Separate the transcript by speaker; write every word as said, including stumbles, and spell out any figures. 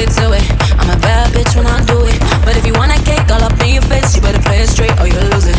Speaker 1: get to it. I'm a bad bitch when I do it. But if you want that cake all up in your face, you better play it straight or you'll lose it.